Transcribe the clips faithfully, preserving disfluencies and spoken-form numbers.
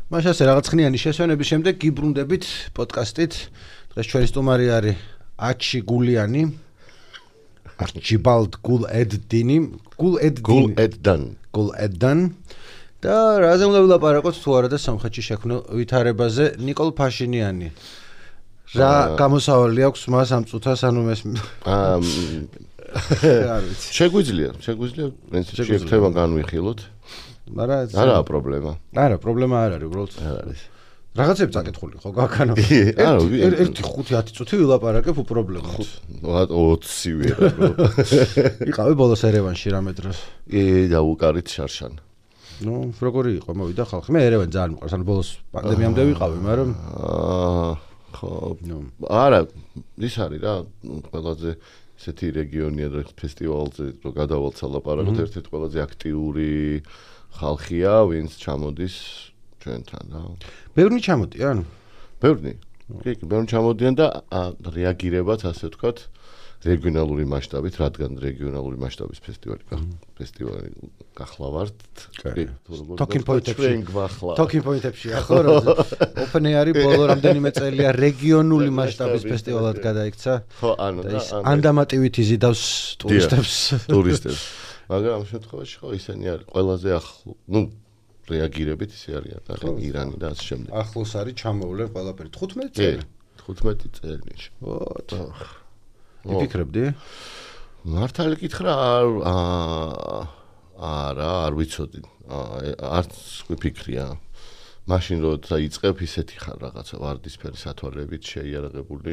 მაშ ასე რაღაც ხნიანი შესვენების შემდეგ გიბრუნდებით პოდკასტით. დღეს ჩვენი სტუმარი არის აჩი გულიანი. არჩიბალდ გულ-ედდინი, გულ-ედდინი. გულ-ედდან. გულ-ედდან. და რაზე უნდა ვილაპარაკოთ თუ არა და სამხრეთში შექმნილ ვითარებაზე ნიკოლ ფაშინიანი. რა გამოსავალი აქვს მას ამ წუთას ანუ ეს აა შეგვიძლია, შეგვიძლია შეგხვდება განვიხილოთ. მაგრამ არა პრობლემა. არა, პრობლემა არ არის, უბრალოდ არ არის. რაღაცები წაკითხული ხო გაქანო. არა, ერთი ხუთი ათი წუთი ვილაპარაკებ უპრობლემოდ. ოცი ვერა ბრო. იყავი ბოლოს ერევანში რამე დროს. კი, და უკარით შარშან. ნუ, როგორი იყო, მოვიდა ხალხი. მე ერევანი ძალიან მიყვარს, ანუ ბოლოს პანდემიამდე ვიყავი, მაგრამ აა ხო. არა, ის არის რა, ყველაზე ესეთი რეგიონია და ფესტივალზე რო გადავალთ ლაპარაკობთ, ერთ-ერთი ყველაზე აქტიური ხალხია, ვინც ჩამოდის ჩვენთან რა. ბევრი ჩამოდიან? ბევრი. კი, კი, ბევრი ჩამოდიან და რეაგირებათ, ასე ვთქვათ, რეგიონალური მასშტაბით, რადგან რეგიონალური მასშტაბის ფესტივალი ფესტივალი გახლავართ. კი, Talking Point-ებში. Talking Point-ებში ახლა რა Open Air-ი ბოლო რამდენიმე წელია რეგიონული მასშტაბის ფესტივალად გადაიქცა. ხო, ანუ და ის ანდამატივით იზიდავს ტურისტებს. ტურისტებს. მაგრამ ამ შემთხვევაში ხო ისინი არის ყველაზე ახლო, ნუ რეაგირებით ისე არიან და ირანი და ასე შემდეგ. ახლოს არის ჩამოვლენ ყველაფერი თხუთმეტი წელი. თხუთმეტი წელი. ვოთ. იფიქრებდი? მართალი კითხრა აა არა, არ ვიცოდი. არც ვიფიქრია. მაშინ როცა იწყებ ისეთი ხარ რაღაცა ვარდისფერი სათვალებით შეიარაღებული.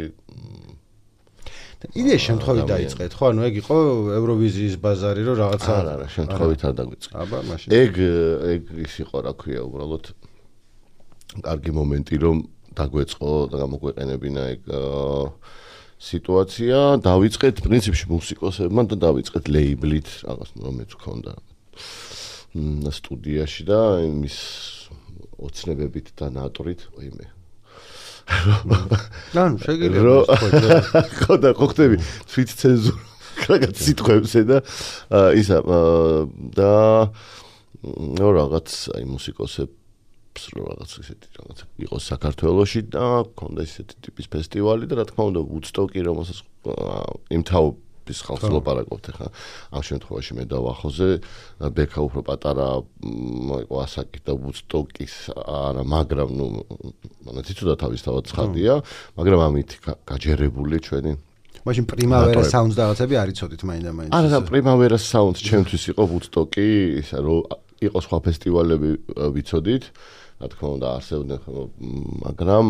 იდეა შემთხვევით დაიწყეთ, ხო? ანუ ეგ იყო ევროვიზიის ბაზარი, რომ რაღაცა არა, არა, შემთხვევით არ დაგვიწყე. აბა, მაშინ. ეგ ეგ ის იყო, რა ქვია, უბრალოდ კარგი მომენტი, რომ დაგვეწყო და გამოგვეყენებინა ეგ სიტუაცია, დავიწყეთ პრინციპში მუსიკოსებმა და დავიწყეთ ლეიბლით, რაღაც რომელიც ჰქონდა სტუდიაში და იმის ოცნებებით და ნატრით, ოიმე. ნუ შეგიძლია ხო და ხო ხდები თვით ცენზურა რაღაც სიტყვებზე და ისა და ნუ რაღაც აი მუსიკოსებს რაღაც ისეთი რაღაც იყო საქართველოში და ქონდა ისეთი ტიპის ფესტივალი და რა თქმა უნდა ვუდსტოკი რომელსაც იმთავის ხალხს ლაპარაკობთ ხა ამ შემთხვევაში მე დავახოზე ბექა უფრო პატარა იყო ასაკი და ვუდსტოკის არა მაგრამ ნუ მანაც იცოდა თავისთავად ცხადია მაგრამ ამით გაჯერებული ჩვენი მაშინ პრიმავერა საუნდს და რაღაცები არ იცოდით მაინდა მაინც არა პრიმავერა საუნდს ჩემთვის იყო ვუდსტოკი ისა რომ იყო სხვა ფესტივალები ვიცოდით რა თქმა უნდა არსებდნენ მაგრამ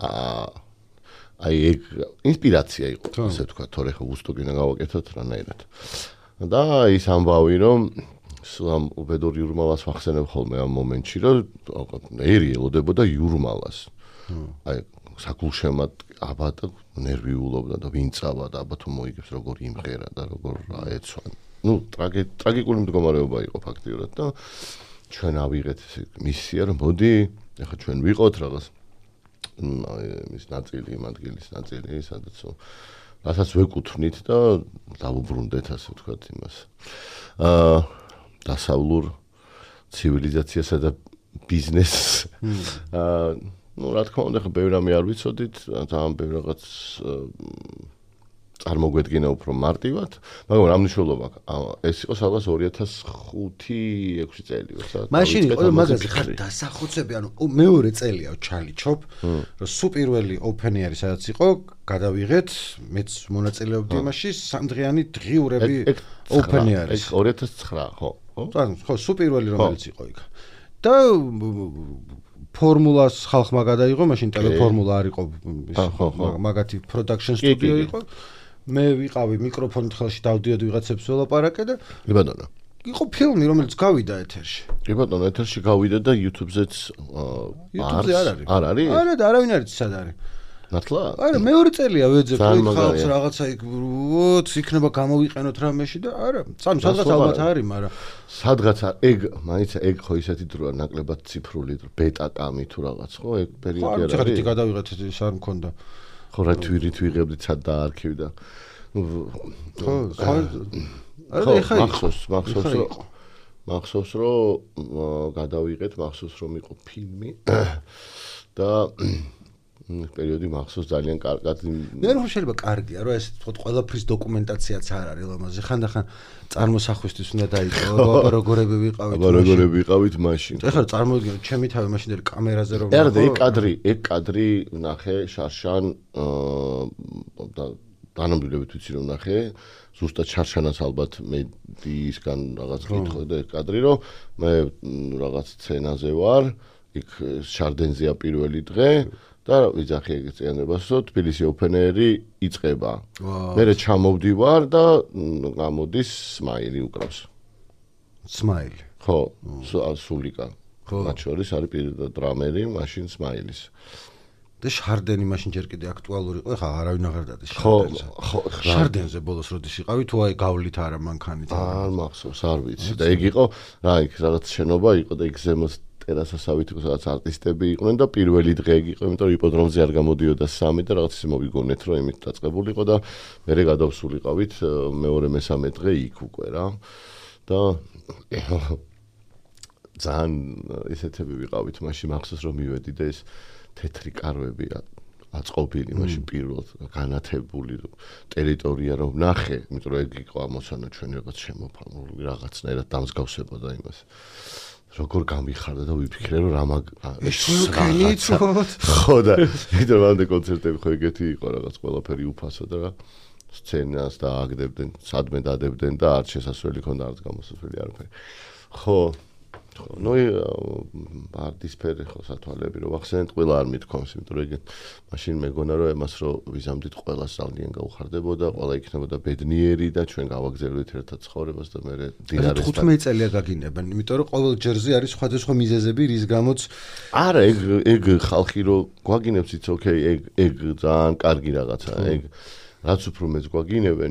აი ეგ ინსპირაცია იყო ასე ვთქვა თორე ხო ვუდსტოკი უნდა გავაკეთოთ რანაირად და ის ამბავი რომ სულ ამ უბედურ იურმალას ვახსენებ ხოლმე ამ მომენტში რომ ერი ელოდებოდა იურმალას აი საკულშემად აბა და ნერვიულობდა და ვინ წავა და აბა თუ მოიგებს როგორ იმღერა და როგორ აეცვა ნუ ტრაგიკული მდგომარეობა იყო ფაქტიურად და ჩვენ ავიღეთ მისია რომ მოდი ახლა ჩვენ ვიყოთ რაღაც ის ნაწილი იმ ადგილის ნაწილი სადაც რასაც ვეკუთვნით და დავუბრუნდეთ ასე ვთქვათ იმას აა დასავლურ ცივილიზაციასა და ბიზნესს აა ну, რა თქმა უნდა, ხა ბევრი რამე არ ვიცოდით, ძალიან ბევრი რაღაც წარმოგვედგინა უფრო მარტივად, მაგრამ რა მნიშვნელობა აქვს? ეს იყო სადღაც ორი ათას ხუთი ექვსი წელი, სადაც მაშინ იყო მაგაზე ხარ დასახოცები, ანუ მეორე წელია ჩალიჩობ, რომ სუპირველი open air-ი სადაც იყო, გადავიღეთ, მეც მონაწილეობდი იმაში, სამდღიანი დღიურები open air-ის. ეს ორი ათას ცხრა, ხო? ხო, სუპირველი რომელიც იყო იქ. და ფორმულას ხალხმა გადაიღო, მაშინ ტელეფორმულა არ იყო მაგათი production studio იყო. მე ვიყავი მიკროფონით ხელში დავდიოდი ვიღაცებს ველაპარაკე და კი ბატონო. იყო ფილმი რომელიც გავიდა ეთერში. კი ბატონო, ეთერში გავიდა და YouTube-ზეც YouTube-ზე არ არის. არ არის? არა და არავინ არ იცის სად არის. მართლა? არა, მეორე წელია ვეძებ ხალხს რაღაცა იქ ვოთ, იქნება გამოვიყენოთ რამეში და არა, სამ სადღაც ალბათ არის, მაგრამ სადღაც ეგ, მაინც ეგ ხო ისეთი დროა ნაკლებად ციფრული ბეტა კამი თუ რაღაც ხო, ეგ პერიოდი არის. ხო, ცოტა გადავიღეთ ის არ მქონდა. ხო, რა თვირით ვიღებდით სად დაარქივდა. ხო, ხო. არა, ეხა მახსოვს, მახსოვს. მახსოვს რომ გადავიღეთ, მახსოვს რომ იყო ფილმი და პერიოდი მახსოვს ძალიან კარგად. მე რომ შეიძლება კარგია, რომ ეს თქო ყველაფრის დოკუმენტაციაც არ არის ლამაზი. ხანდახან წარმოსახვისთვის უნდა დაიწყო, აბა როგორები ვიყავით. აბა როგორები ვიყავით მაშინ. ეხლა წარმოვიდგინე ჩემი თავი მაშინდელი კამერაზე რომ არა და ეგ კადრი, ეგ კადრი ნახე შარშან და დანამდვილებით ვიცი რომ ნახე. ზუსტად შარშანაც ალბათ მედიისგან რაღაც გითხო და ეგ კადრი რომ მე რაღაც სცენაზე ვარ, იქ შარდენზეა პირველი დღე. და ვიძახი ეგ წიანებას, რომ თბილისი ოპენერი იწყება. მე ჩამოვდივარ და გამოდის სმაილი უკრავს. სმაილი. ხო, სულიკა. მათ შორის არის პირდაპირ დრამერი, მაშინ სმაილის. და შარდენი მაშინ ჯერ კიდე აქტუალური იყო, ეხლა არავინ აღარ დადის შარდენზე. ხო, ხო, შარდენზე ბოლოს როდის იყავი, თუ აი გავლით არა მანქანით. არ მახსოვს, არ ვიცი. და ეგ იყო, რა იქ რაღაც შენობა იყო და იქ ზემოთ ტერასასავით რაღაც არტისტები იყვნენ და პირველი დღე იგი იყო, იმიტომ რომ იპოდრომზე არ გამოდიოდა სამი და რაღაც ისე მოვიგონეთ, რომ იმით დაწყებული იყო და მერე გადავსულიყავით მეორე მესამე დღე იქ უკვე რა. და ძალიან ისეთები ვიყავით, მაშინ მახსოვს რომ მივედი და ეს თეთრი კარვები აწყობილი, მაშინ პირველად განათებული ტერიტორია რომ ნახე, იმიტომ რომ ეგ იყო ამოცანა ჩვენ რაღაც შემოფარგლული რაღაცნაირად დამსგავსებოდა იმას. როგორ გამიხარდა და ვიფიქრე რომ რამაგ შეგენით ხო და იმიტომ რომ ამ კონცერტები ხო ეგეთი იყო რაღაც ყველაფერი უფასო და რა სცენას და აგდებდნენ სადმე დადებდნენ და არც შესასვლელი ქონდა არც გამოსასვლელი არაფერი ხო ხო ნუ არტისფერი ხო სათვალეები რომ ახსენეთ ყველა არ მithქვამს იმიტომ რომ ეგეთ მაშინ მეგონა რომ ემას რომ ვიზამდით ყველას ძალიან გაუხარდებოდა ყველა იქნებოდა ბედნიერი და ჩვენ გავაგზავნით ერთად ცხოვრებას და მე დინარეს თხუთმეტი წელია გაგინებენ იმიტომ რომ ყოველ ჯერზე არის სხვადასხვა მიზეზები რის გამოც არა ეგ ეგ ხალხი რომ გვაგინებს იცი ოკეი ეგ ეგ ძალიან კარგი რაღაცა ეგ რაც უფრო მეც გვაგინებენ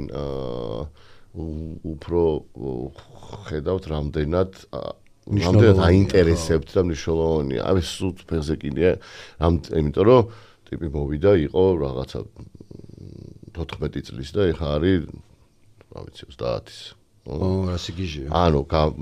უფრო ხედავთ რამდენად რამდენად აინტერესებთ და მნიშვნელოვანია. აი სულ ფეხზე კიდე ამ იმიტომ რომ ტიპი მოვიდა იყო რაღაცა თოთხმეტი წლის და ეხა არის რა ვიცი ოცდაათის. ო, რასი გიჟია. ანუ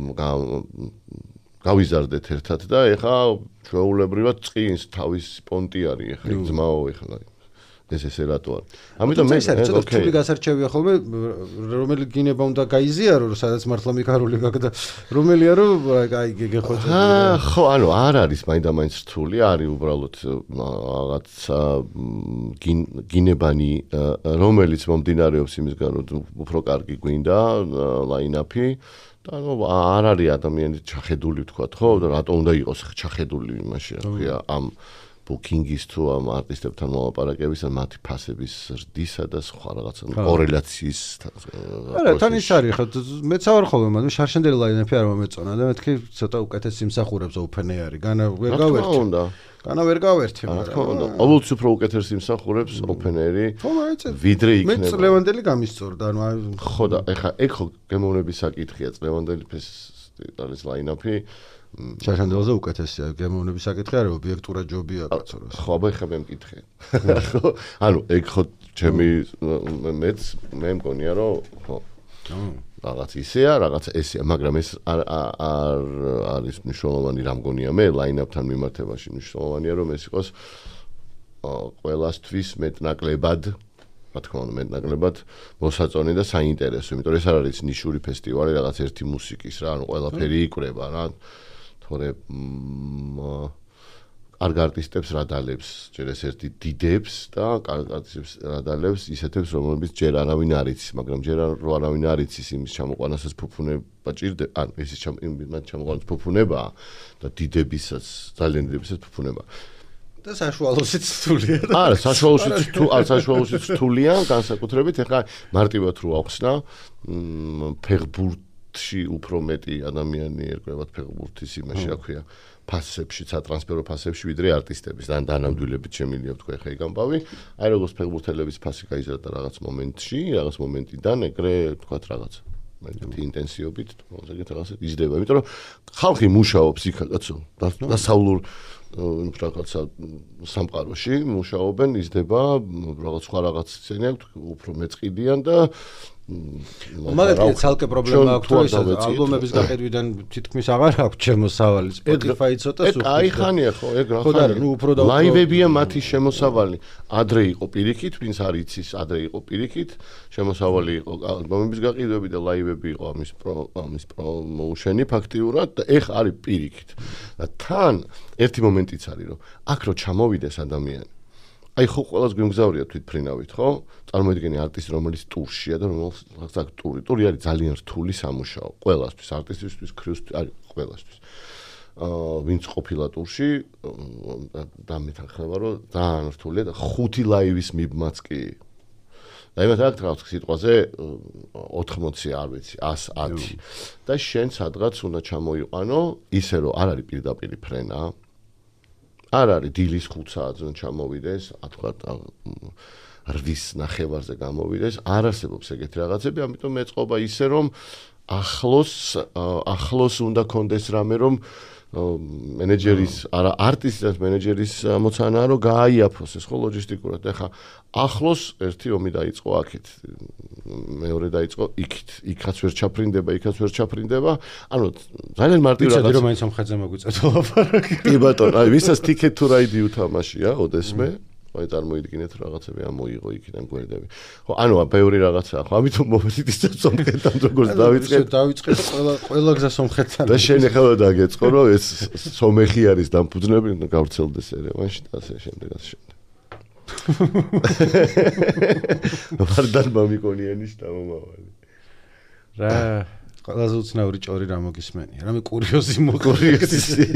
გავიზარდეთ ერთად და ეხა ჩვეულებრივად წინს თავის პონტი არის ეხა ძმაო ეხლა ეს ესე რატო არის. ამიტომ მე ცოტა რთული გასარჩევია ხოლმე რომელი გინება უნდა გაიზიარო რომ სადაც მართლა მიკარული გაქვს და რომელია რომ აი გეხოჭა. აა ხო ანუ არ არის მაინდა-მაინც რთული არის უბრალოდ რაღაცა გინებანი რომელიც მომდინარეობს იმისგან რომ უფრო კარგი გვინდა ლაინაპი და ნუ არ არის ადამიანი ჩახედული ვთქვათ ხო და რატო უნდა იყოს ჩახედული იმაში რა ქვია ამ ბუკინგის თუ ამ არტისტებთან მოლაპარაკების ან მათი ფასების ზრდისა და სხვა რაღაცა კორელაციის არა თან ის არის ხო მეც არ ხოლმე მაგრამ შარშანდელი ლაინაპი არ მომეწონა და მეთქი ცოტა უკეთეს იმსახურებს ოპენი არის განა ვერ გავერთი განა ვერ გავერთი რა თქმა უნდა ყოველთვის უფრო უკეთეს იმსახურებს ოპენერი ვიდრე იქნება მე წლევანდელი გამისწორდა ანუ ხო და ეხა ეგ ხო გემოვნების საკითხია წლევანდელი ფესტივალის ლაინაპი შარშანდელზე უკეთესია გემოვნების საკითხი არის ობიექტურად ჯობია კაცო რა ხო აბა ეხა მე მკითხე ხო ანუ ეგ ხო ჩემი მეც მე მგონია რომ ხო რაღაც ისეა რაღაც ესეა მაგრამ ეს არ არის მნიშვნელოვანი რა მგონია მე ლაინაპთან მიმართებაში მნიშვნელოვანია რომ ეს იყოს ყველასთვის მეტნაკლებად რა თქმა უნდა მეტნაკლებად მოსაწონი და საინტერესო იმიტომ რომ ეს არ არის ნიშური ფესტივალი რაღაც ერთი მუსიკის რა ანუ ყველაფერი იკვრება რა თორე კარგ არტისტებს რადალებს ჯერ ეს ერთი დიდებს და კარგ არტისტებს რადალებს ისეთებს რომლებიც ჯერ არავინ არ იცის მაგრამ ჯერ არავინ არ იცის იმის ჩამოყვანასაც ფუფუნება ჭირდება ან ესის ჩამოყვანას ფუფუნებაა და დიდებისაც ძალიან დიდებისაც ფუფუნება და საშუალოსიც რთულია არა საშუალოსიც თუ არ საშუალოსიც რთულია განსაკუთრებით ეხლა მარტივად რო ახსნა ფეხბურთში უფრო მეტი ადამიანი ერკვევათ ფეხბურთის იმაში აქვია ფასებში, სატრანსფერო ფასებში ვიდრე არტისტების და დანამდვილებით შემილია ვთქვი ხე გამბავი. აი როგორც ფეხბურთელების ფასი გაიზარდა რაღაც მომენტში, რაღაც მომენტიდან ეგრე ვთქვათ რაღაც მეტი ინტენსივობით, ეგეთ რაღაცა იზრდება. იმიტომ რომ ხალხი მუშაობს იქ კაცო, დასავლურ რაღაცა სამყაროში მუშაობენ, იზრდება რაღაც სხვა რაღაც სცენები, უფრო მეწყიდიან და მაგალითად ცალკე პრობლემა აქვს, რომ ეს ალბომების გაყიდვიდან თითქმის აღარ აქვს შემოსავალი. Spotify ცოტა სულ. აი ხანია ხო, ეგ რა ხანია. ლაივებია მათი შემოსავალი. ადრე იყო პირიქით, ვინც არ იცის, ადრე იყო პირიქით, შემოსავალი იყო ალბომების გაყიდვები და ლაივები იყო ამის ამის პრომოუშენი ფაქტიურად და ეხ არის პირიქით. და თან ერთი მომენტიც არის, რომ აქ რო ჩამოვიდეს ადამიანი აი ხო ყველას გვიმგზავრია თვითფრინავით, ხო? წარმოიდგინე არტისტი, რომელიც ტურშია და რომელსაც აქვს ტური. ტური არის ძალიან რთული სამუშაო. ყველასთვის, არტისტისთვის, ქრიუსთვის, არის ყველასთვის. აა ვინც ყოფილა ტურში და მეთანხმება, რომ ძალიან რთულია და ხუთი ლაივის მიბმაც კი. და იმათ აქ რაღაც სიტყვაზე ოთხმოცი არ ვიცი, ას ათი. და შენ სადღაც უნდა ჩამოიყვანო, ისე რომ არ არის პირდაპირ ფრენა. არ არის დილის ხუთ საათზე ჩამოვიდეს, თქვათ რვის ნახევარზე გამოვიდეს, არ არსებობს ეგეთი რაღაცები, ამიტომ მეწყობა ისე რომ ახლოს ახლოს უნდა კონდეს რამე რომ მენეჯერის არა არტისტის მენეჯერის მოცანაა რომ გააიაფოს ეს ხო ლოჯისტიკურად. ეხა ახლოს ერთი ომი დაიწყო აქეთ, მეორე დაიწყო იქით, იქაც ვერ ჩაფრინდება, იქაც ვერ ჩაფრინდება. ანუ ძალიან მარტივ რაღაცა. ვიცოდი რომ მაინც მომხეზე მოგვიწევთ ლაპარაკი. კი ბატონო, აი ვისაც Ticket to Ride უთამაშია, ოდესმე აი წარმოიდგინეთ რაღაცები ამოიღო იქიდან გვერდები. ხო, ანუ ბევრი რაღაცაა, ხო, ამიტომ მოვედით ის სომხეთთან როგორც დავიწყეთ, დავიწყეთ და ყველა ყველა გზა სომხეთთან. და შენ ახლა დაგეწყო, რომ ეს სომეხი არის დამფუძნებელი და გავრცელდეს ერევანში და ასე შემდეგ, ასე შემდეგ. ვარდან მამიკონიანის დამომავალი. რა, ყველაზე უცნაური ჭორი რა მოგისმენია? რამე კურიოზი მოგკურიოზი.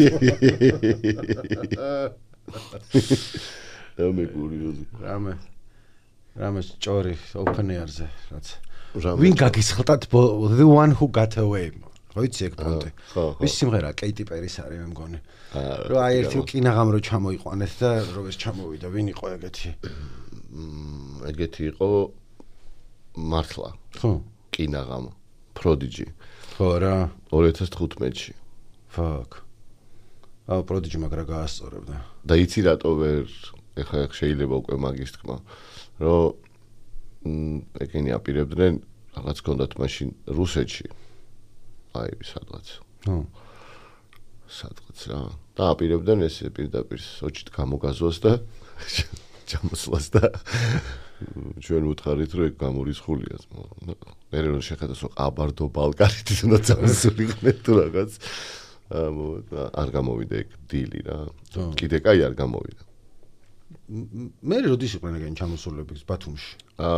რამე კურიოზი. რამე რამე ჭორი open air-ზე, რაც. ვინ გაგისხლტათ the one who got away? ხო იცი ეგ პონტი. ვის სიმღერა კეიტი პერის არის მე მგონი. რომ აი ერთი კინაღამ რო ჩამოიყვანეთ და რომ ეს ჩამოვიდა, ვინ იყო ეგეთი? ეგეთი იყო მართლა. ხო. კინაღამ, Prodigy. ხო რა, ორი ათას თხუთმეტში. Fuck. აუ Prodigy მაგრა გაასწორებდა. და იცი რატო ვერ ეხა შეიძლება უკვე მაგის თქმა, რომ ეგენი აპირებდნენ რაღაც კონდათ მაშინ რუსეთში. აი სადღაც. ხო. სადღაც რა. და აპირებდნენ ეს პირდაპირ სოჭით გამოგაზოს და ჩამოსვლას და ჩვენ უთხარით რომ ეგ გამორიცხულია. მე რომ შეხედოს რომ აბარდო ბალკარით უნდა წამოსულიყვნენ თუ რაღაც. არ გამოვიდა ეგ დილი რა. კიდე კაი არ გამოვიდა. მე როდის იყვნენ ეგენი ჩამოსულები ბათუმში?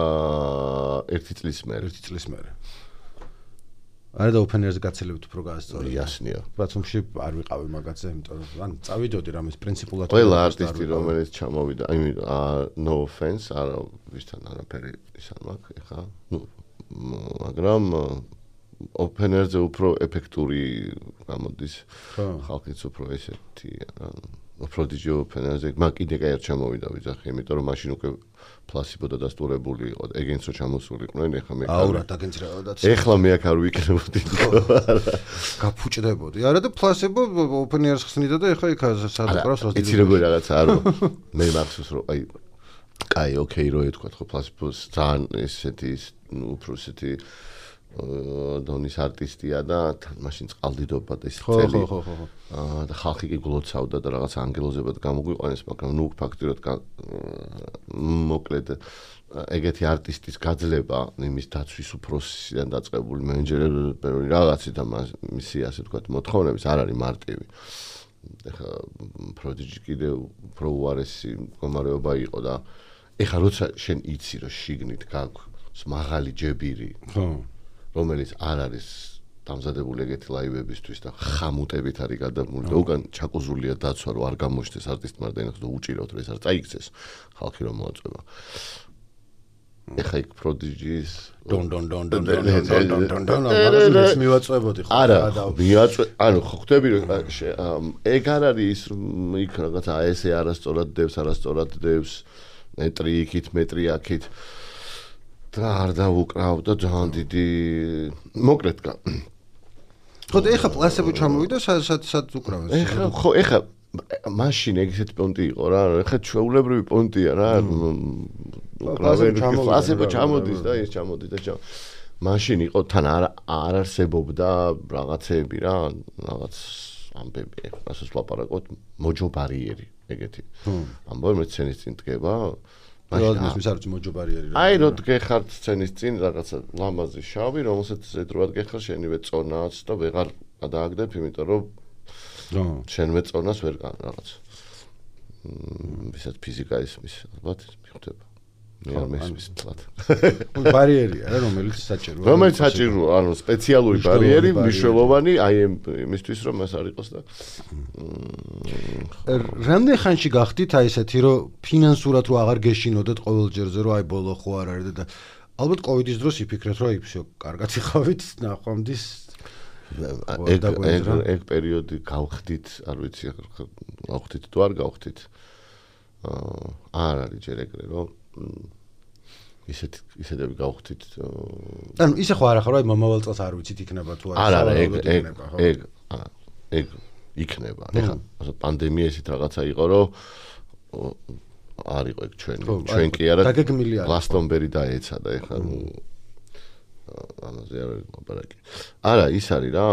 აა ერთი წლის მერე. ერთი წლის მერე. არა და open air-ზე გაცილებით უფრო გაასწორე. იასნია. ბათუმში არ ვიყავი მაგაზე, იმიტომ რომ ან წავიდოდი რამის პრინციპულად. ყველა არტისტი რომელიც ჩამოვიდა, აი no offense, არა ვისთან არაფერი ის არ მაქვს, ეხა, ნუ მაგრამ open air-ზე უფრო ეფექტური გამოდის. ხალხიც უფრო ესეთი რა Prodigy open air-ზე მაგ კიდე კაი არ ჩამოვიდა ვიძახი, იმიტომ რომ მაშინ უკვე Placebo და დასტურებული იყო, ეგენც რო ჩამოსულიყვნენ, ეხლა მე აუ რა დაგენცრავდა. ეხლა მე აქ არ ვიქნებოდი. გაფუჭდებოდი. არა და Placebo open air-ს ხსნიდა და ეხლა იქ სადყრავს რა. იცი როგორი რაღაცა არა. მე მახსოვს რომ აი კაი, ოკეი რო ეთქვა ხო Placebo-ს ძალიან ესეთი უფრო ესეთი დონის არტისტია და მაშინ წყალდიდობა და ის წელი. ხო, ხო, ხო, ხო. აა და ხალხი კი გლოცავდა და რაღაც ანგელოზებად გამოგვიყვანეს, მაგრამ ნუ ფაქტიურად მოკლედ ეგეთი არტისტის გაძლება იმის დაცვის უფროსისიდან დაწყებული მენეჯერები რაღაცი და მისი ასე ვთქვათ მოთხოვნების არ არის მარტივი. ეხლა Prodigy კიდე უფრო უარესი მდგომარეობა იყო და ეხლა როცა შენ იცი რომ შიგნით გაქვს მაღალი ჯებირი. ხო. რომელიც არ არის დამზადებული ეგეთი ლაივებისთვის და ხამუტებით არის გადამული და უკან ჩაკუზულია დაცვა რომ არ გამოჩნდეს არტისტმა და ინახოს და უჭირავთ რომ ეს არ წაიქცეს ხალხი რომ მოაწვევა. ეხა იქ Prodigy-ის დონ დონ დონ დონ დონ დონ დონ დონ მაგას მივაწვევოდი ხო? არა, მიაწვე, ანუ ხვდები რომ ეგ არ არის იქ რაღაცა ესე არასწორად დევს, არასწორად დევს, მეტრი იქით, მეტრი აქით. და არ დავუკრავ და ძალიან დიდი მოკლედ ხო და ეხა Placebo ჩამოვიდა სად სად უკრავენ? ეხა ხო ეხა მაშინ ეგეთი პონტი იყო რა, ეხა ჩვეულებრივი პონტია რა. უკრავენ Placebo ჩამოდის და ის ჩამოდის და მაშინ იყო თან არ არ არსებობდა რაღაცები რა, რაღაც ამბები, რასაც ვლაპარაკობთ, მოჯო ბარიერი, ეგეთი. ამბობ მე სცენის წინ დგება. მაშინ ის არ ვიცი მოჯო ბარიერი რა. აი რო დგეხარ სცენის წინ რაღაცა ლამაზი შავი, რომელსაც ზედროად გეხარ შენივე წონაც და ვეღარ გადააგდებ, იმიტომ რომ შენვე წონას ვერ გან რაღაც. ვისაც ფიზიკა ისმის, ალბათ მიხვდება. მე არ მესმის თლად. ბარიერია რა, რომელიც საჭიროა. რომელიც საჭიროა, ანუ სპეციალური ბარიერი, მნიშვნელოვანი, აი იმისთვის რომ ეს არ იყოს და რამდენ ხანში გახდით აი ესეთი რომ ფინანსურად რო აღარ გეშინოდეთ ყოველ ჯერზე რომ აი ბოლო ხო არ არის და ალბათ კოვიდის დროს იფიქრეთ რომ აი всё, კარგად იყავით ნახვამდის ეგ ეგ ეგ პერიოდი გავხდით, არ ვიცი, გავხდით თუ არ გავხდით. აა არ არის ჯერ ეგრე რომ ისეთ ისეთები გავხდით. ანუ ისე ხო არა ხარ, აი მომავალ წელს არ ვიცით იქნება თუ არა. არა, ეგ ეგ ეგ ეგ იქნება. ეხლა პანდემია ისეთ რაღაცა იყო, რომ არ იყო ეგ ჩვენი ჩვენ კი არა გლასტონბერი დაეცა და ეხლა ამაზე არ არის ლაპარაკი. არა, ის არის რა.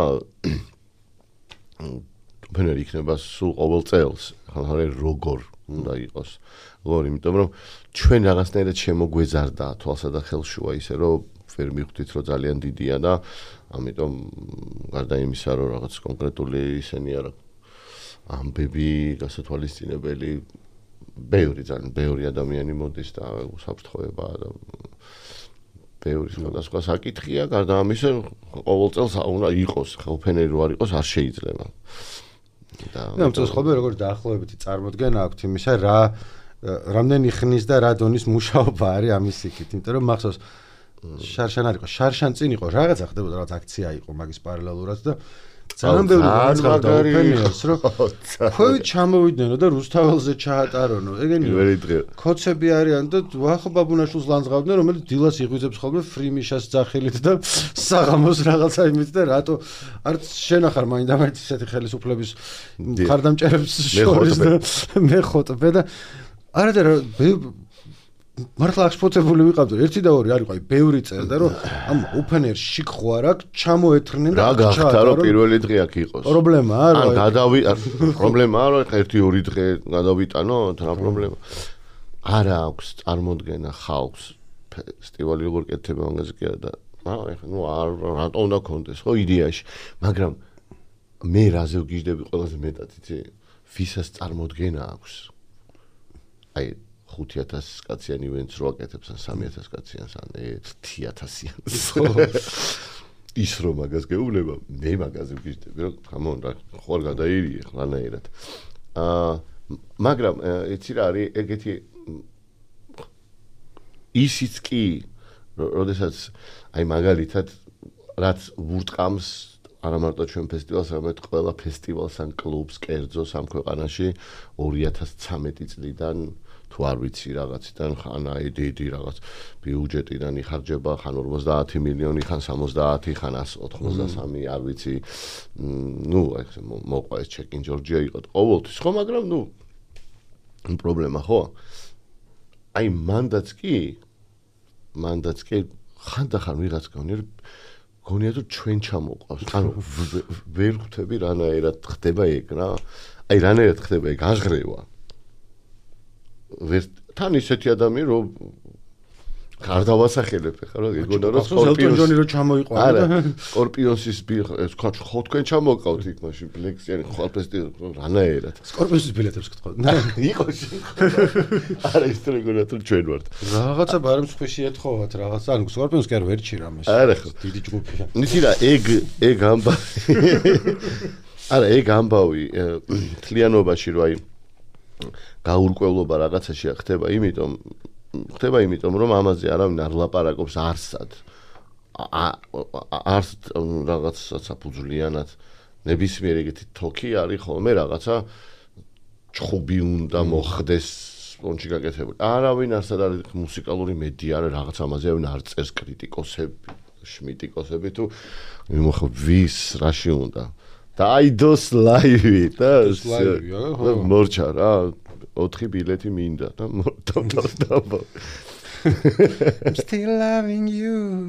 ფენერი იქნება სულ ყოველ წელს. ახლა როგორ უნდა იყოს. როგორ, იმიტომ რომ ჩვენ რაღაცნაირად შემოგვეზარდა თვალსა და ხელშუა ისე რომ ვერ მივხვდით რომ ძალიან დიდია და ამიტომ გარდა იმისა რომ რაღაც კონკრეტული ისენი არა ამბები გასათვალისწინებელი ბევრი ძალიან ბევრი ადამიანი მოდის და უსაფრთხოება და ბევრი სხვადასხვა საკითხია, გარდა ამისა ყოველ წელს უნდა იყოს, ხელფენერი რო არ იყოს არ შეიძლება. და ამ წელს ხოლმე როგორ დაახლოებითი წარმოდგენა აქვთ იმისა რა რამდენი ხნის და რა დონის მუშაობა არის ამის იქით, იმიტომ რომ მახსოვს შარშან არ იყო, შარშან წინ იყო რაღაცა ხდებოდა, რაღაც აქცია იყო მაგის პარალელურად და ძალიან ბევრი განაცხადა ოფენერს რომ ხოი ჩამოვიდნენ და რუსთაველზე ჩაატარონო, ეგენი კოცები არიან და ვახო ბაბუნაშვილს ლანძღავდნენ, რომელიც დილას იღვიძებს ხოლმე ფრიმიშას ძახილით და საღამოს რაღაცა იმით და რატო არც შენახარ მაინდა-მაინც ისეთი ხელისუფლების ხარდამჭერებს შორის და მე ხოტბე და არა და მართლა აღშფოთებული ვიყავდა ერთი და ორი არ იყო აი ბევრი წერდა რომ ამ ოფენერს შიგ ხო არ აქვს ჩამოეთრნენ და გახდა რომ პირველი დღე აქ იყოს პრობლემაა რა ან გადავი პრობლემაა რომ ერთი ორი დღე გადავიტანოთ რა პრობლემა არა აქვს წარმოდგენა ხალხს ფესტივალი როგორ კეთდება მაგაზე კი არა და ეხლა ნუ არ რატო უნდა კონდეს ხო იდეაში მაგრამ მე რაზე ვგიჟდები ყველაზე მეტად იცი ვისაც წარმოდგენა აქვს აი ხუთი ათას კაციან ივენტს რო აკეთებს ან სამი ათას კაციანს ან ერთი ათასიანს ის რომ მაგას გეუბნება მე მაგაზე ვგიჟდები რომ გამონ რა ხوار გადაირიე ხლანაირად აა მაგრამ იცი რა არის ეგეთი ისიც კი როდესაც აი მაგალითად რაც ვურტყამს არა მარტო ჩვენ ფესტივალს, არამედ ყველა ფესტივალს ან კლუბს კერძოს ამ ქვეყანაში ორი ათას ცამეტი წლიდან თუ არ ვიცი რაღაციდან ხან აი დიდი რაღაც ბიუჯეტიდან იხარჯება ხან ორმოცდაათი მილიონი ხან სამოცდაათი ხან εκατს ოცდასამი არ ვიცი ნუ ეს მოყვა ეს ჩეკინ ჯორჯია იყო ყოველთვის ხო მაგრამ ნუ პრობლემა ხო აი მანდაც კი მანდაც კი ხანდახან ვიღაც გონიერ გონია თუ ჩვენ ჩამოყავს ანუ ვერ ხვდები რანაირად ხდება ეგ რა აი რანაირად ხდება ეგ აღრევა ვერ თან ისეთი ადამიანი რომ არ დავასახელებ ხა რა ეგონა რომ სკორპიონი რო ჩამოიყვანა არა სკორპიონის ეს ხო თქვენ ჩამოყავთ იქ მაშინ ბლექსიანი ხალფესტი რანაერად სკორპიონის ბილეთებს გთხოვთ იყო არა ის თუ ეგონა თუ ჩვენ ვართ რაღაცა ბარემ სხვისი ეთხოვათ რაღაც ან სკორპიონს კი არ ვერჩი რამეს არა ხო დიდი ჯგუფია იცი რა ეგ ეგ ამბავი არა ეგ ამბავი თლიანობაში რო აი გაურკვევლობა რაღაცაში ხდება იმიტომ ხდება იმიტომ რომ ამაზე არავინ არ ლაპარაკობს არსად არს რაღაც საფუძვლიანად ნებისმიერ ეგეთი თოქი არის ხოლმე რაღაცა ჭხუბი უნდა მოხდეს სპონჯი გაკეთებული არავინ არსად არის მუსიკალური მედია არა რაღაც ამაზე არავინ არ წერს კრიტიკოსები შმიტიკოსები თუ იმოხ ვის რაში უნდა და აიდოს ლაივი და მორჩა რა ოთხი ბილეთი მინდა და მორტავ I'm still loving you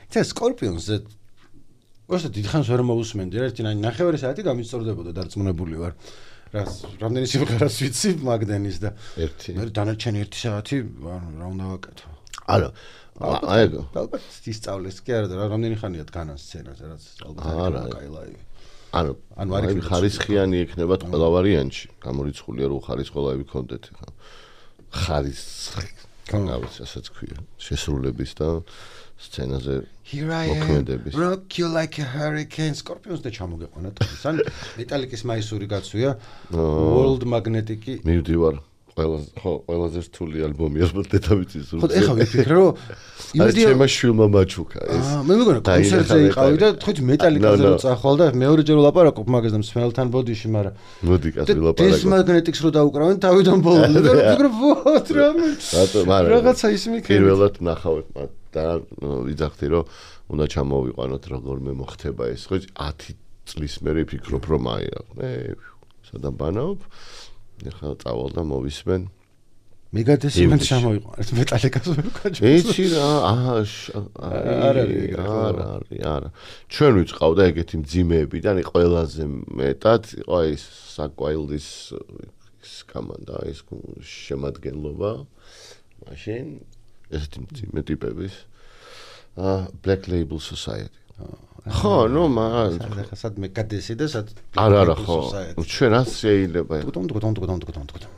ცა სკორპიონზე просто დიდხანს ვერ მოусმენდი რა, ერთი ნახევარი საათი გამისწორდებოდა დარწმუნებული ვარ. რას რამდენი სიმღერას ვიცი მაგდენის და ერთი. მე დანარჩენი ერთი საათი რა უნდა ვაკეთო. არა. აი ეგ. ალბათ ისწავლეს კი არა და რამდენი ხანია დგანან სცენაზე რაც ალბათ კაი ლაივი. ანუ ანუ არის ხარისხიანი ექნება ყველა ვარიანტში. გამორიცხულია რომ ხარისხოლაივი კონდეთ ხა. ხარისხი. გავიც ასაც ქვია. შესრულების და სცენაზე მოქმედების. Rock you like a hurricane. Scorpions და ჩამოგეყვანა თქოს. ან მეტალიკის მაისური გაცვია. World Magnetic-ი. მივდივარ. ყველა ხო, ყველაზე რთული ალბომია დედამიწის სულ. ხო, ეხლა ვიფიქრე რომ იმედი ჩემმა შვილმა მაჩუკა ეს. აა, მე მეგონა კონცერტზე იყავი და თქვით მეტალიკაზე რო წახვალ და მეორეჯერ ვლაპარაკობ მაგას და Smeltan Body-ში, მაგრამ მოდი კაცი ვილაპარაკო. ეს Magnetics რო დაუკრავენ თავიდან ბოლომდე და ვფიქრე ვოთ რამე. რატო, მაგრამ რაღაცა ის მიქნე. პირველად ნახავთ და ვიძახთი რომ უნდა ჩამოვიყვანოთ როგორმე მოხდება ეს. ხო, ათი წლის მერე ვფიქრობ რომ აი რა. მე სადამ ბანაობ ეხლა წავალ და მოვისმენ. მეგადესიმენ ჩამოიყვანეთ მეტალიკას ვერ ვკაჩვენე. ეცი რა, აა არ არის, არა, არა, არა. ჩვენ ვიწყავდა ეგეთი მძიმეები და ყველაზე მეტად იყო ის საკვალდის ის კომანდა, ის შემადგენლობა. მაშინ ესეთი მძიმე ტიპების აა Black Label Society. ხო, ნუ მაგ ხა სად მეგადესი და სად არა, არა, ხო. ჩვენ რა შეიძლება? ტუტუნ ტუტუნ ტუტუნ ტუტუნ ტუტუნ.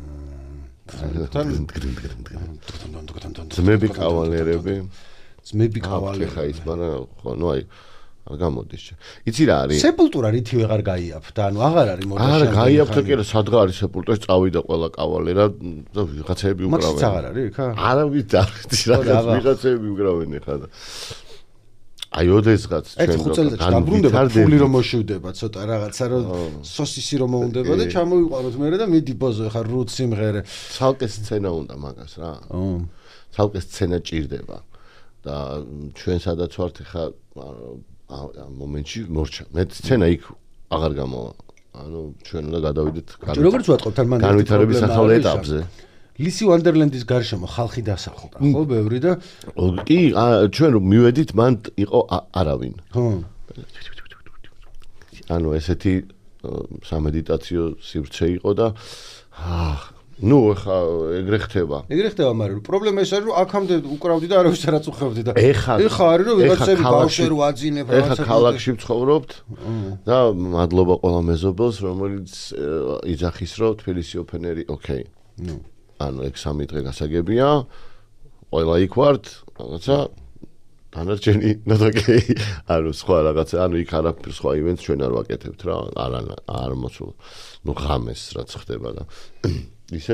ძმები კავალერები. ძმები კავალერები. ხა ის, მაგრამ ხო, ნუ აი არ გამოდის. იცი რა არის? სეპულტურა რითი ვეღარ გაიაფთ, ანუ აღარ არის მოდაში. არა, გაიაფთ კი რა, სადღა არის სეპულტურა, წავიდა ყველა კავალერა და ვიღაცები უკრავენ. მაქსიც აღარ არის ხა? არა ვიცი, არ ვიცი რა, ვიღაცები უკრავენ ხა და აი ოდესღაც ჩვენ ხუთწელიწადში დაბრუნდება ფული რომ მოშივდება ცოტა რაღაცა რომ სოსისი რომ მოუნდება და ჩამოვიყვანოთ მერე და მიდი ბოზო ხა რუთ სიმღერე ცალკე სცენა უნდა მაგას რა ო ცალკე სცენა ჭირდება და ჩვენ სადაც ვართ ხა ამ მომენტში მორჩა მე სცენა იქ აღარ გამოვა ანუ ჩვენ უნდა გადავიდეთ როგორც ვატყობთ ან მან განვითარების ახალ ეტაპზე ლისი ვანდერლენდის გარშემო ხალხი დასახლდა ხო ბევრი და კი ჩვენ რომ მივედით მან იყო არავინ ხო ანუ ესეთი სამედიტაციო სივრცე იყო და აა ნუ ხა ეგრე ხდება ეგრე ხდება მაგრამ პრობლემა ეს არის რომ აქამდე უკრავდი და არავის არაც უხევდი და ეხა ეხა არის რომ ვიღაცები ბავშვი რო აძინებ რაღაცა ეხა ქალაქში ვცხოვრობთ და მადლობა ყველა მეზობელს რომელიც იძახის რომ თბილისი ოფენერი ოკეი ნუ ანუ ეგ სამი დღე გასაგებია ყველა იქ ვართ რაღაცა დანარჩენი not okay ანუ სხვა რაღაცა ანუ იქ არაფერ სხვა ივენტს ჩვენ არ ვაკეთებთ რა არა არ მოსულ ნუ ღამეს რაც ხდება და ისე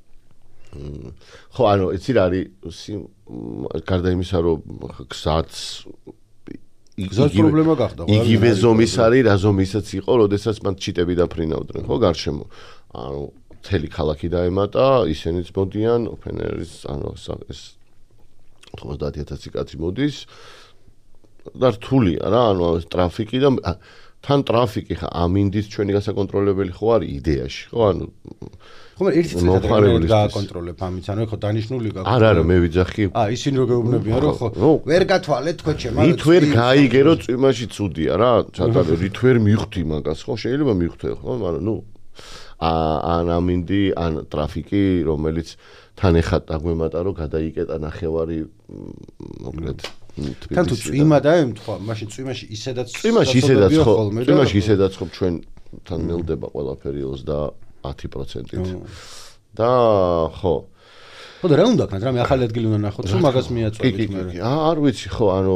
ხო ანუ იცი რა არის გარდა იმისა რომ გზაც გზას პრობლემა გახდა ხო იგივე ზომის არის რა ზომისაც იყო როდესაც მან ჩიტები დაფრინავდნენ ხო გარშემო ანუ მთელი ქალაქი დაემატა, ისინიც მოდიან, ოფენერის, ანუ ეს ოცდაათი ათასი კაცი მოდის და რთულია რა, ანუ ტრაფიკი და თან ტრაფიკი ხა ამინდის ჩვენი გასაკონტროლებელი ხო არის იდეაში, ხო, ანუ ხო, მაგრამ ერთი წელი გააკონტროლებ ამის, ანუ ხო დანიშნული გააკონტროლებ. არა, არა, მე ვიძახი. აა, ისინი რო გეუბნებიან, რომ ხო, ვერ გათვალეთ თქვენ ჩემ, რით ვერ გაიგერო წვიმაში ცუდია რა, ჩატარე, რით ვერ მივხვდი მაგას, ხო, შეიძლება მივხვდე, ხო, მაგრამ ნუ ან ამინდი ან ტრაფიკი რომელიც თან ეხა დაგვემატა რომ გადაიკეტა ნახევარი მოკლედ თან თუ წვიმა დაემთხვა მაშინ წვიმაში ისედაც წვიმაში ისედაც ხო წვიმაში ისედაც ხო ჩვენ თან მელდება ყველაფერი ოცდაათი პროცენტით და ხო ხო და რა უნდა ქნათ რამე ახალი ადგილი უნდა ნახოთ რომ მაგას მიაწვევით მე არ ვიცი ხო ანუ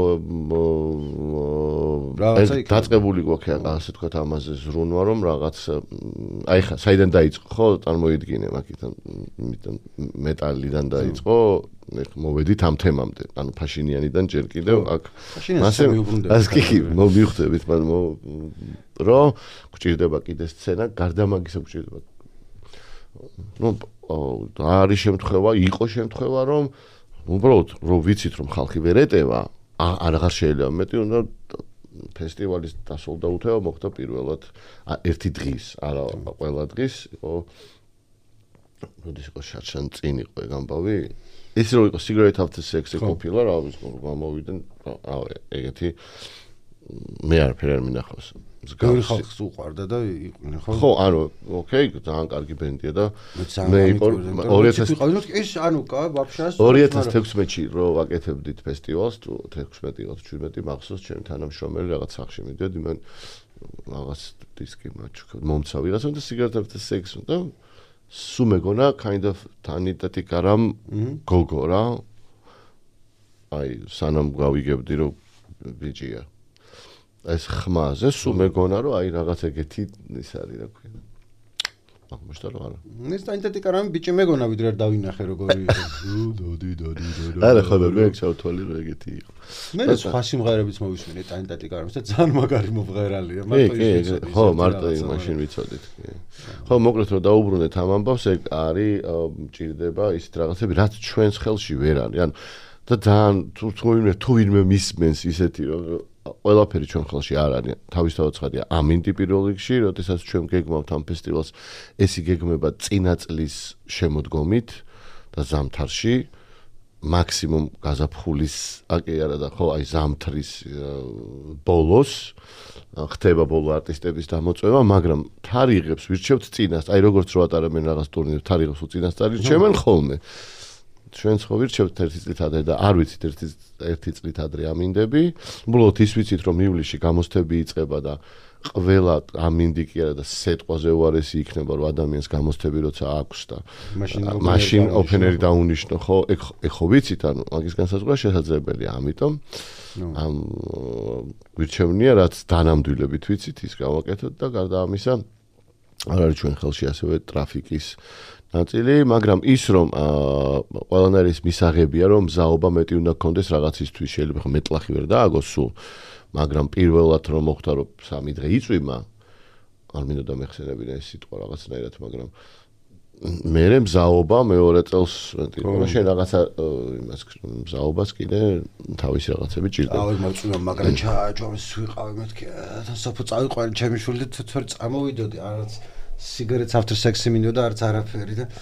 დაწყებული გვაქვს ასე თქვა ამაზე ზრუნვა რომ რაღაც აი ხა საიდან დაიწყო ხო წარმოიდგინე მაგიდან იმიდან მეტალიდან დაიწყო მოვედით ამ თემამდე ანუ ფაშინიანიდან ჯერ კიდევ აქ მასე ასე კი მოვიხდებით მაგრამ რომ გჭირდება კიდე სცენა გარდა მაგისა გჭირდება ну არის შემთხვევა, იყო შემთხვევა, რომ უბრალოდ რომ ვიცით რომ ხალხი ვერ ეტევა, აღარ შეიძლება მეტი უნდა ფესტივალის დასოლდაუთება მოხდა პირველად ერთი დღის, არა ყველა დღის, იყო როდის იყო შარშან წინ იყო ეგ ამბავი? ეს რო იყო Cigarette After Sex-ი ყოფილა, რა ვიცი, გამოვიდნენ, რა ეგეთი მე არაფერი არ მინახავს. გორი ხალხს უყვარდა და იყვნენ ხო? ხო, ანუ, ოკეი, ძალიან კარგი ბენდია და მე ორი ათას ეს ანუ კა ვაფშას ორი ათას თექვსმეტში რო ვაკეთებდით ფესტივალს, თუ თექვსმეტი იყო შვიდმეტი მახსოვს, ჩემი თანამშრომელი რაღაც სახში მიდიოდი, მე რაღაც დისკი მაჩქო, მომცა ვიღაცა და Cigarette After Sex და სულ მეგონა kind of თანიტატი კარამ გოგო რა. აი, სანამ გავიგებდი რომ ბიჭია. ეს ხმაზე სულ მეგონა რომ აი რაღაც ეგეთი ის არის რა ქვია. აღმოჩნდა რომ არა. ეს თანიტატი კარამ ბიჭი მეგონა ვიდრე არ დავინახე როგორი იყო. დოდი დოდი დოდი. არა ხოდა მე ჩავთვალე რომ ეგეთი იყო. მე სხვა სიმღერებიც მოვისმენე თანიტატი კარამს და ძალიან მაგარი მომღერალია. მარტო ის ვიცოდი. ხო, მარტო იმ მაშინ ვიცოდით. ხო, მოკლედ რომ დაუბრუნდეთ ამ ამბავს, ეგ არის მჭირდება ისეთ რაღაცები, რაც ჩვენს ხელში ვერ არის. ანუ და ძალიან თუ ვინმე თუ ვინმე მისმენს ისეთი რომ ყველაფერი ჩვენ ხელში არ არის. თავისთავად ცხადია ამინდი პირველ რიგში, როდესაც ჩვენ გეგმავთ ამ ფესტივალს, ესი გეგმება წინა წლის შემოდგომით და ზამთარში მაქსიმუმ გაზაფხულის აკი არა და ხო აი ზამთრის ბოლოს ხდება ბოლო არტისტების დამოწმება, მაგრამ თარიღებს ვირჩევთ წინას, აი როგორც რო ატარებენ რაღაც ტურნირს, თარიღებს უწინასწარ ირჩევენ ხოლმე. ჩვენ ხო ვირჩევთ ერთი წლით ადრე და არ ვიცით ერთი ერთი წლით ადრე ამინდები. უბრალოდ ის ვიცით რომ ივლისში გამოსთები იწყება და ყველა ამინდი კი არა და სეტყვაზე უარესი იქნება რომ ადამიანს გამოსთები როცა აქვს და მაშინ ოპენერი დაუნიშნო ხო ეგ ხო ვიცით ანუ მაგის განსაზღვრა შესაძლებელია ამიტომ ამ ვირჩევნია რაც დანამდვილებით ვიცით ის გავაკეთოთ და გარდა ამისა არ არის ჩვენ ხელში ასევე ტრაფიკის ნაწილი, მაგრამ ის რომ ყველანაირი მისაღებია რომ მზაობა მეტი უნდა გქონდეს რაღაცისთვის შეიძლება მეტლახი ვერ დააგოს სულ, მაგრამ პირველად რომ მოხდა რომ სამი დღე იწვიმა, არ მინდა დამეხსენებინა ეს სიტყვა რაღაცნაირად, მაგრამ მერე მზაობა მეორე წელს მეტი შენ რაღაცა იმას მზაობას კიდე თავისი რაღაცები ჭირდება. აუ მოწუნა მაგრამ ჩააჯომეს ვიყავი მეთქი და საფო წავიყვანი ჩემი შვილი თვითონ წამოვიდოდი არც Cigarettes After Sex-ი მინდოდა არც არაფერი და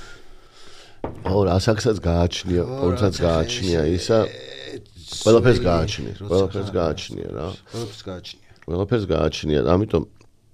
ო რასაკსაც გააჩნია, თუნდაც გააჩნია ისა ყველაფერს გააჩნია, ყველაფერს გააჩნია რა. ყველაფერს გააჩნია. ყველაფერს გააჩნია, ამიტომ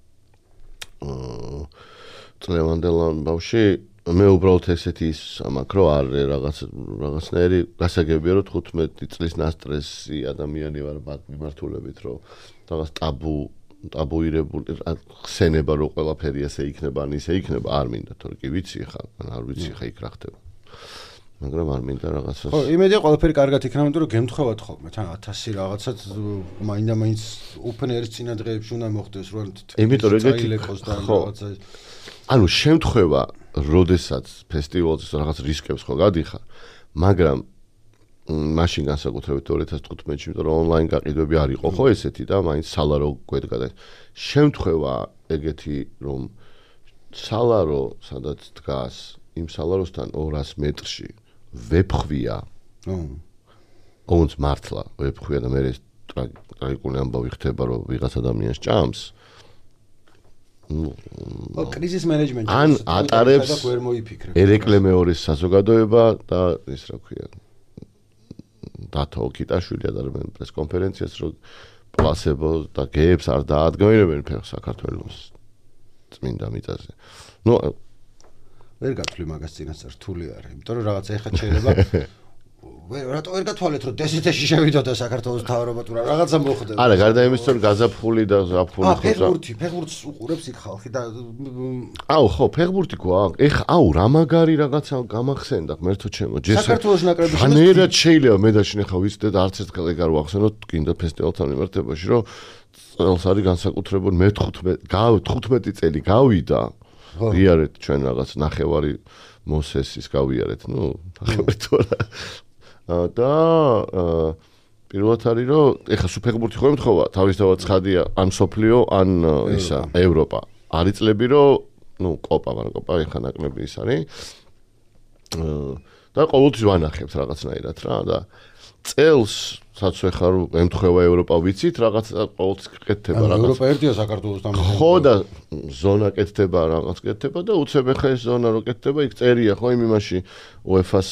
აა წლევანდელ ბავში მე უბრალოდ ესეთი ის ამაკ რო არ რაღაც რაღაცნაირი გასაგებია რომ თხუთმეტი წლის ნასტრესი ადამიანი ვარ მიმართულებით რომ რაღაც ტაბუ ტაბუირებული ხსენება რომ ყველაფერი ესე იქნება ან ისე იქნება არ მინდა თორე კი ვიცი ხა არ ვიცი ხა იქ რა ხდება მაგრამ არ მინდა რაღაცას ხო იმედია ყველაფერი კარგად იქნება იმიტომ რომ გემთხოვათ ხოლმე თან ათასი რაღაცად მაინდა მაინც ოპენერის წინა დღეებში უნდა მოხდეს რომ იმიტომ ეგეთი რაღაცა ანუ შემთხვევა როდესაც ფესტივალზე რაღაც რისკებს ხო გადიხარ მაგრამ მაშინ განსაკუთრებით ორი ათას თხუთმეტში, იმიტომ რომ ონლაინ გაყიდვები არ იყო ხო ესეთი და მაინც სალარო გვედგა და შემთხვევა ეგეთი რომ სალარო სადაც დგას იმ სალაროსთან ორას მეტრში ვეფხვია. ოღონდ მართლა ვეფხვია და მე ეს ტრაგიკული ამბავი ხდება რომ ვიღაც ადამიანს ჭამს. ნუ კრიზის მენეჯმენტი ან ატარებს ერეკლე მეორის საზოგადოება და ის რა ქვია დათო კიტაშვილი ადარებენ პრეს კონფერენციას რომ პლასებო და გეებს არ დაადგმევენ ფეხს საქართველოს წმინდა მიწაზე. ნუ ვერ გათვლი მაგას წინასწარ რთული არის, იმიტომ რომ რაღაცა ეხა შეიძლება ვერ რატო ვერ გათვალეთ რომ დესეთში შევიდოდა საქართველოს მთავრობა თუ რაღაცა მოხდება. არა, გარდა იმის რომ გაზაფხული და ზაფხული ხო. ფეხბურთი, ფეხბურთს უყურებს იქ ხალხი და აუ ხო, ფეხბურთი გვაქვს. ეხა აუ რა მაგარი რაღაცა გამახსენდა ღმერთო ჩემო. საქართველოს ნაკრები შენერად შეიძლება მე და შენ ხა ვიცდეთ არც ერთხელ ეგ არ ვახსენოთ კიდე ფესტივალთან მიმართებაში რომ წელს არის განსაკუთრებული მე თხუთმეტი წელი გავიდა. ვიარეთ ჩვენ რაღაც ნახევარი მოსესის გავიარეთ, ნუ ნახევარი თორა და პირველად არის რომ ეხა სუფეხბურთი ხო ემთხოვა თავისთავად ცხადია ან სოფლიო ან ისა ევროპა არის წლები რომ ნუ კოპა მაგრამ კოპა ეხა ნაკლები ის არის და ყოველთვის ვანახებთ რაღაცნაირად რა და წელს სადაც ხარ ემთხვევა ევროპა ვიცით რაღაც ყოველთვის კეთდება რაღაც ევროპა ერთია საქართველოს თამაში ხო და ზონა კეთდება რაღაც კეთდება და უცებ ხა ეს ზონა რო კეთდება იქ წერია ხო იმ იმაში უეფას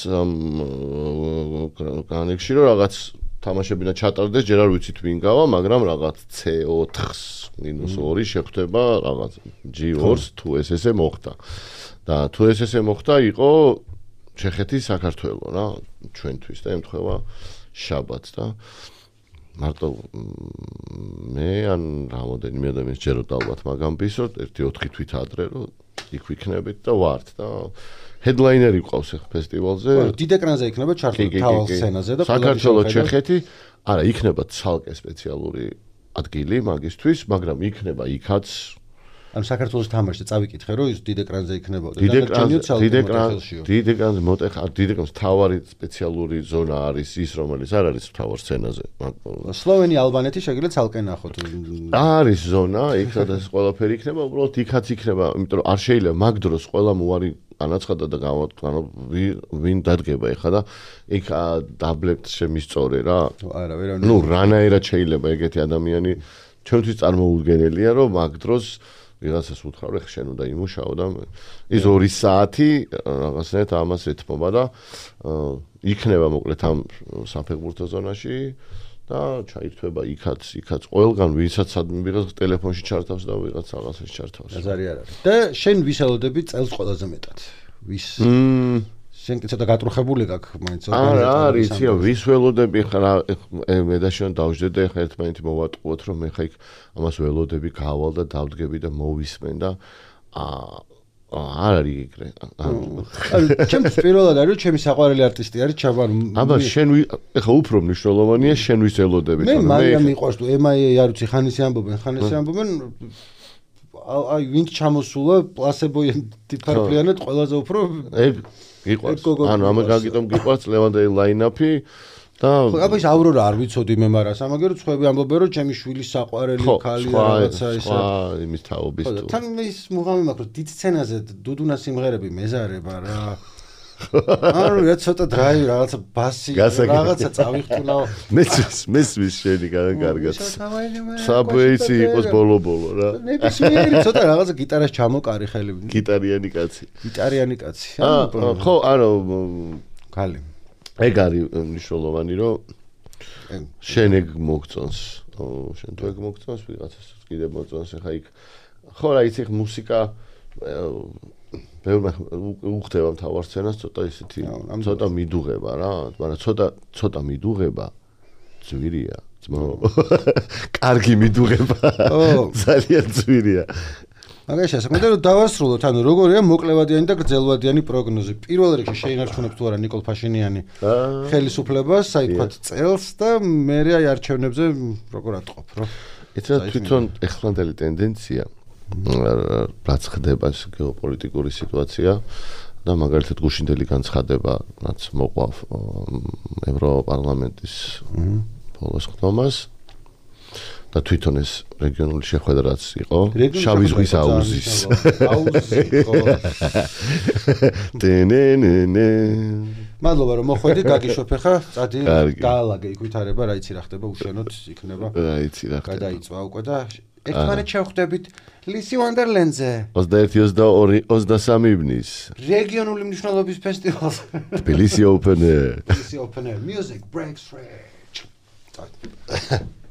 კანექში რომ რაღაც თამაშები და ჩატარდეს ჯერ არ ვიცით ვინ გავა მაგრამ რაღაც C ოთხ ორი შეხვდება რაღაც G ორს თუ ეს ესე მოხდა და თუ ეს ესე მოხდა იყო ჩეხეთი საქართველო რა ჩვენთვის და ემთხვევა შაბათს და მარტო მე ან რამოდენიმე ადამიანს ჯეროთ ალბათ მაგამ ბისოთ ერთი ოთხი თვით ადრე რომ იქ ვიქნებით და ვართ და ჰედლაინერი ყავს ახ ფესტივალზე დიდ ეკრანზე იქნება ჩართული თავალ სცენაზე და საქართველოს ჩეხეთი არა იქნება ცალკე სპეციალური ადგილი მაგისთვის მაგრამ იქნება იქაც ან საქართველოს თამაში წავიკითხე რომ ის დიდ ეკრანზე იქნება და დიდ ეკრანზე დიდ ეკრანზე დიდ ეკრანზე მოტეხა დიდ ეკრანზე თავარი სპეციალური ზონა არის ის რომელიც არ არის თავარ სცენაზე სლოვენია ალბანეთი შეგიძლიათ ცალკე ნახოთ არის ზონა იქ სადაც ყველაფერი იქნება უბრალოდ იქაც იქნება იმიტომ რომ არ შეიძლება მაგ დროს ყველა მოარი განაცხადა და გამოვთქვა ვინ დადგება ეხა და იქ დაბლებს შემისწორე რა არა ვერავინ ნუ რანაირად შეიძლება ეგეთი ადამიანი ჩვენთვის წარმოუდგენელია რომ მაგ დროს ვიღაცას უთხრა ხე შენ უნდა იმუშაო და ის ორი საათი რაღაცნაირად ამას ეთმობა და იქნება მოკლედ ამ საფეხბურთო ზონაში და ჩაირთვება იქაც იქაც ყველგან ვისაც ვიღაც ტელეფონში ჩართავს და ვიღაც რაღაცაში ჩართავს აზარი არ არის და შენ ვის ელოდები წელს ყველაზე მეტად ვის შენ ცოტა გატრუხებული გაქვს მაინც არა არის იცი ვის ველოდები ხა მე და შენ დავждდე ხა ერთმანეთი მოვატყუოთ რომ მე ხა იქ ამას ველოდები გავალ და დავდგები და მოვისმენ და აა არ არის ეგრე ანუ ჩემს პირველად არის რომ ჩემი საყვარელი არტისტი არის ჩაბარ აბა შენ ხა უფრო მნიშვნელოვანია შენ ვის ველოდები მე მაგრამ მიყვარს თუ ემ აი არ ვიცი ხან ისე ამბობენ ხან ისე ამბობენ აი ვინც ჩამოსულა პლასებოიან თითქარფლიანად ყველაზე უფრო იყვარს. ანუ ამ გაგიტომ გიყვარს ლევანდელი ლაინაპი და ხო, აბა ის ავრორა არ ვიცოდი მე მარას. ამაგერო წვები ამბობენ რომ ჩემი შვილის საყვარელი ქალია რაღაცა ისა. ხო, იმის თაობის თუ. თან ის მუღამი მაქვს დიდ სცენაზე დუდუნა სიმღერები მეზარება რა. ანუ რა ცოტა დრაივი რაღაცა ბასი რაღაცა წავიხტუნაო. მეც მესმის შენი კარგად. საბეიცი იყოს ბოლო-ბოლო რა. ნებისმიერი ცოტა რაღაცა გიტარას ჩამოკარი ხელი. გიტარიანი კაცი. გიტარიანი კაცი. ხო, ანუ ხალი. ეგ არის მნიშვნელოვანი რომ შენ ეგ მოგწონს. შენ თუ ეგ მოგწონს ვიღაცას კიდე მოგწონს ხა იქ. ხო რა იცი მუსიკა ბევრმა უხდება მთავარ სცენას ცოტა ისეთი ცოტა მიდუღება რა მაგრამ ცოტა ცოტა მიდუღება ძვირია ძმო კარგი მიდუღება ძალიან ძვირია მაგას შესაძლოა რომ დავასრულოთ ანუ როგორია მოკლევადიანი და გრძელვადიანი პროგნოზი პირველ რიგში შეინარჩუნებთ თუ არა ნიკოლ ფაშინიანი ხელისუფლებას აი თქვა წელს და მე აი არჩევნებზე როგორ ატყობ რა ეცა თვითონ ეხლანდელი ტენდენცია რაც ხდება გეოპოლიტიკური სიტუაცია და მაგალითად გუშინდელი განცხადება რაც მოყვა ევროპარლამენტის ბოლოს ხდომას და თვითონ ეს რეგიონული შეხვედრა რაც იყო შავი ზღვის აუზის აუზი იყო დენენენე მადლობა რომ მოხვედი გაგიშვებ ხა წადი გაალაგე იქ ვითარება რა იცი რა ხდება უშენოდ იქნება რა იცი რა ხდება გადაიწვა უკვე და ერთმანეთს შევხვდებით ლისი ვანდერლენდზე ოცდაერთი ოცდაორი ოცდასამი ივნის რეგიონული მნიშვნელობის ფესტივალზე თბილისი open air თბილისი open air music breaks free